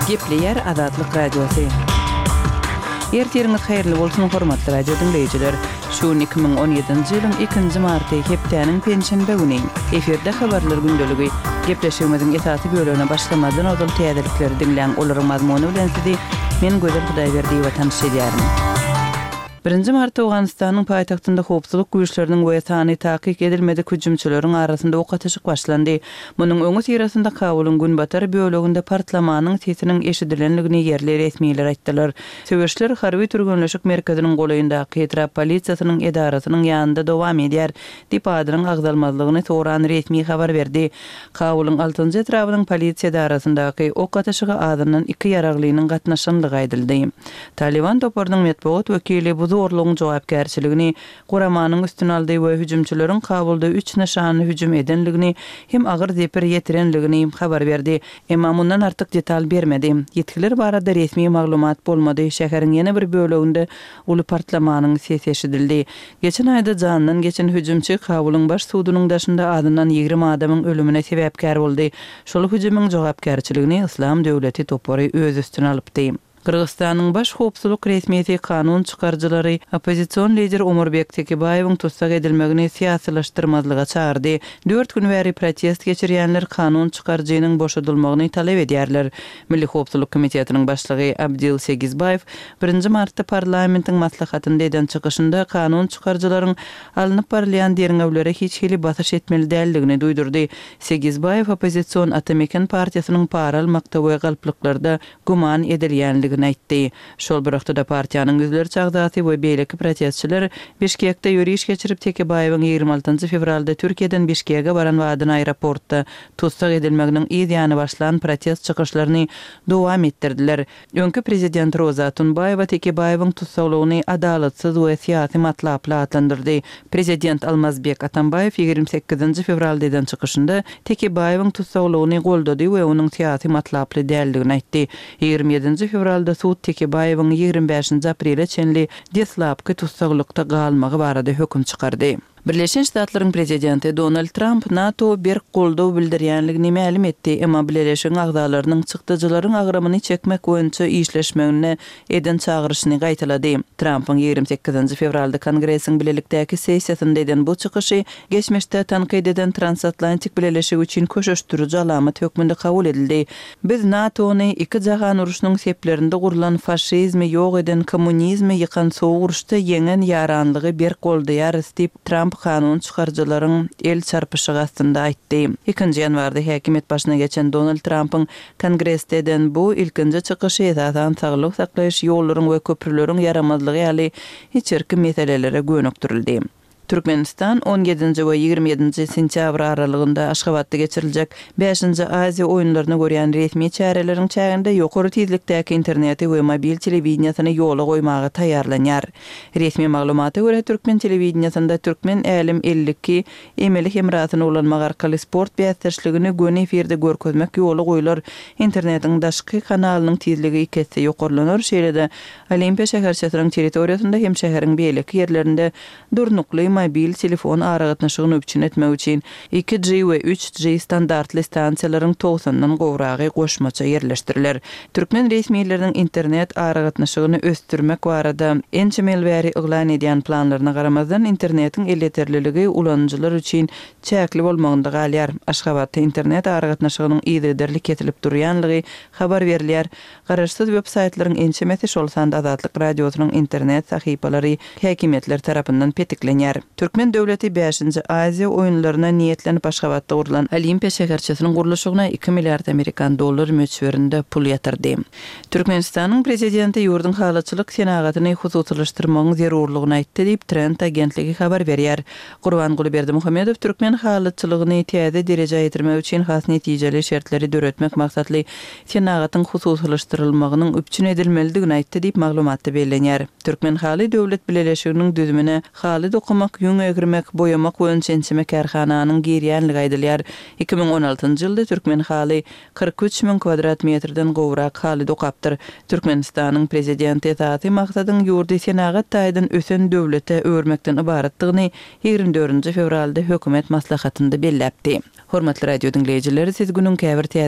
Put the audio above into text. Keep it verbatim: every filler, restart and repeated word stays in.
Gepleyer Azatlyk Radiosu. Ertiriňiz haýyrly bolsun hormatly radio dinleýijiler. Şu iki bin on ýedinji ýylyň ikinji marty hepdeniň penşenbe güni eferde habarlar gündeligi gepleşigimiziň esasy bölügine başlamadan ozal täzelikleri dinleýän olaryň mazmuny bilen sizi men Gözel Hudaýberdi watan şeýärim. Birinji martda Awganystanyň paýtagtynda howpsuzlyk güýçleriniň wesany takyk edilmedi hüjümçüleriň arasynda ok atyşyk başlandy. Munyň öňü sirasynda Kabulyň Günbatar böleginde partlamanyň sesiniň eşidilenligini yerli resmiýetler aýtdylar. Söwüşler harby türgünleşik merkeziniň goýundaky etrap polisiýasynyň edarasynyň ýanynda dowam edýär. Dip adynyň agzalmazlygyny soran resmi habar berdi. Kabulyň altynjy etrabynyň polisiýa edarasyndaky ok atyşyga adanyň iki ýaraglynyň gatnaşanlygy aýdyldy. Taliban toparnyň medeniýet wekili bu zorluğun jogapkärçiligini, Guramanyň üstüne aldy we hüjümçüleriň Kabulda üç nişany hüjüm edenligini hem agyr zepir ýetirenligini habar berdi. Emma mundan artyk detal bermedi. Ýetkiler barada resmi maglumat bolmady. Şäheriň ýene bir böleginde uly partlamanyň sesi eşidildi. Geçen aýda janynyň geçen hüjümçi Kabulyň baş suwdunyň daşynda adyndan ýigirme adamyň ölümine sebäpkär boldy. Şol hüjümyň jogapkärçiligini Islam döwleti topary öz üstüne alypdy. Kırgızstanyň baş howpsuzlyk resmiýeti kanun çykarjylary opozisiýon lider Omurbek Tekebaýewiň tutsak edilmegini siýasylaşdyrmazlyga çağırdy. dört gün bäri protest geçirýänler kanun çykarjynyň boşadylmagyny talep edýärler. Milli Howpsuzlyk Komitetiniň başlygy Abdil Segizbaýew birinji martda parlamentiň maslahatynda eden çykyşynda kanun çykarjylaryň alınıp barlayan deriňewlere hiç hili basyş etmeli däldigini duýdurdy. Segizbaýew opozisiýon Atameken partiýasynyň para almakda we galpliklarda guman edilýänligi aýtdy. Şol bir wagtda partiýanyň ýüzleri çagdaty we beýleki protestçiler Bişkekde ýürüýüş geçirip Tekebaýewiň ýygrima altyncı fevralda Türkiýeden Bişkekge baran wadyň aeroportda tutsak edilmeginiň ýany başlan protest çykyşlaryny dowam etdirdiler. Öňkü prezident Roza Tunbaýewa Tekebaýewiň tutsaklygyny adalatsyz we siýasy matlaply adlandyrdy. Prezident Almazbek Atambaýew ýygrima sekizinji fevralda eden çykyşynda Tekebaýewiň tutsaklygyny goldady we onuň siýasy matlaply däldigini aýtdy. ýygrima ýedinji fevralda Suud Tekebaýewiň ýygrima beşinji aprele çenli deslapky tutsaklykda galmagy barada höküm çykardy. Birleşen Ştatlaryň prezidenti Donald Trump NATO bir goldaw bildirýänligini ma'lum etdi. Emma Birleşen agdalarynyň çykdyjylaryň agramyny çekmek boýunça işleşmegine eden çağırışyny gaýtalady. Trumpyň ýygrima sekizinji fevralda Kongresiň bilelikdäki sessiýasynda eden bu çykyşy geçmişde tanqid eden transatlantik bileşigi üçin köşeşdirici alamat hökmünde kabul edildi. Biz NATO'ny iki jahan uruşynyň seplerinde gurulan faşizmi ýok eden kommunizmi ýykan soğuk uruşda ýeňen ýaranlygy bir goldaýar dip Trump kanun çykarjylaryň el çarpyşygy astynda aýtdy. ikinji ýanwarda häkimet başyna geçen Donald Trumpyň Kongresde eden bu ilkinji çykyşy esasan saglyk saklaýyş ýollaryň we köprüleriň yaramazlygy ýaly hiçbir meselelere gönükdirildi. Türkmenistan on ýedinji we ýygrima ýedinji sentýabr aralygynda Aşgabatda geçiriljek beşinji Aziýa oýunlaryna görýän resmi çäreleriň çäginde ýokary tezlikdäki interneti we mobil telewiziýasyny ýola goýmagy taýýarlanýar. Resmi maglumata görä Türkmen telewiziýasynda türkmen älim ellik emeli hemrasyny ulanmak arkaly sport bästirçiligini gün efirde görkezmek ýola goýular. Internetiň daşky kanalynyň tezligi iki hisse ýokarlanar. Şeýle-de Olimpiya şäherçäsiniň territoriýasynda hem şäheriň beýleki ýerlerinde durnukly mobil telefon aragatnaşygyny öpçün etmek üçin iki G we üç G standartly stansiýalaryň togsandan gowragy goşmaça ýerleşdiriler. Türkmen resmiýetleriniň internet aragatnaşygyny östürmek barada ençemel bäri yglan edýän planlaryna garamazdan internetiň elleterliligi ulanjylar üçin çäkli bolmagynda galýar. Aşgabatda internet aragatnaşygynyň ýygyderlik ketilip durýanlygy habar berilýär. Garaşsyz web saytlaryň ençemesi şol sanda Azatlyk radiosynyň internet sahypalary häkimetler tarapyndan petiklenýär. Türkmen döwleti beşinji Aziýa oýunlaryna niýetlenip Aşgabatda gurulan Olimpiya şäherçäsiniň guruluşyna iki milliard amerikan dollary möçberinde pul ýatyrdy. Türkmenistanyň prezidenti ýurdun halatçylyk senagatyny hususlaşdyrmagyň zerurlygyny aýtdy diýip Trend agentligi habar berýär. Gurbanguly Berdimuhammedow Türkmen halatçylygyny täze derejä ýetirmek üçin has netijeli şertleri döretmek maksatly senagatyň hususlaşdyrylmagynyň öpçün edilmelidigini aýtdy diýip maglumatda bellenýär. Türkmen haly döwlet bileşiginiň düzümine haly dokumak, ýöňe egirmek, boýamak we çençeme kärhananyň girýänligi aýdylýar. iki bin on altyncı ýylda Türkmen haly kırk üç min kvadrat metrden gowrak haly dokapdyr. Türkmenistanyň prezidenti taty maksadyň ýurdy senagat taýdan ösen döwlete öwürmekden ibaratdygyny ýygrima dördünji fevralda hökümet maslahatynda belläpdi. Hormatly radio dinleýijileri, siz günüň käbir